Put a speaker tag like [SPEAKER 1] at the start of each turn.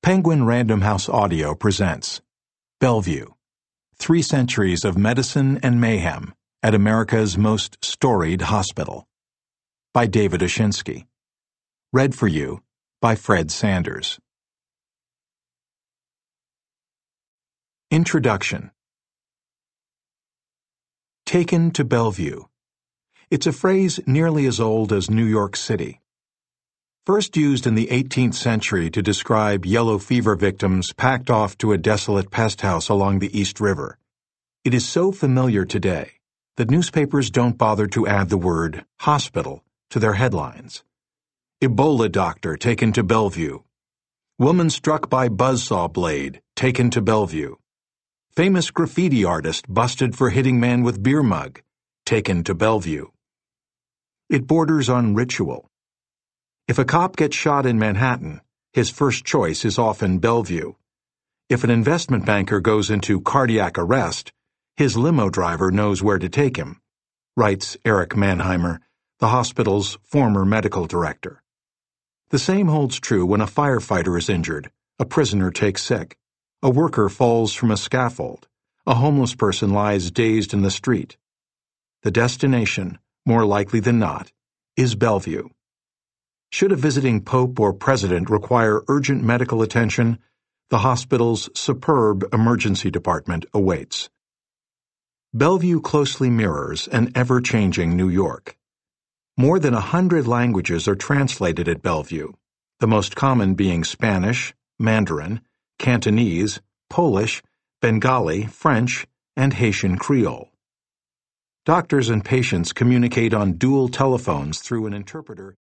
[SPEAKER 1] Penguin Random House Audio presents Bellevue, 3 Centuries of Medicine and Mayhem at America's Most Storied Hospital, by David Oshinsky. Read for you by Fred Sanders. Introduction. Taken to Bellevue. It's a phrase nearly as old as New York City. First used in the 18th century to describe yellow fever victims packed off to a desolate pest house along the East River, it is so familiar today that newspapers don't bother to add the word hospital to their headlines. Ebola doctor taken to Bellevue. Woman struck by buzzsaw blade taken to Bellevue. Famous graffiti artist busted for hitting man with beer mug taken to Bellevue. It borders on ritual. If a cop gets shot in Manhattan, his first choice is often Bellevue. If an investment banker goes into cardiac arrest, his limo driver knows where to take him, writes Eric Mannheimer, the hospital's former medical director. The same holds true when a firefighter is injured, a prisoner takes sick, a worker falls from a scaffold, a homeless person lies dazed in the street. The destination, more likely than not, is Bellevue. Should a visiting pope or president require urgent medical attention, the hospital's superb emergency department awaits. Bellevue closely mirrors an ever-changing New York. More than 100 languages are translated at Bellevue, the most common being Spanish, Mandarin, Cantonese, Polish, Bengali, French, and Haitian Creole. Doctors and patients communicate on dual telephones through an interpreter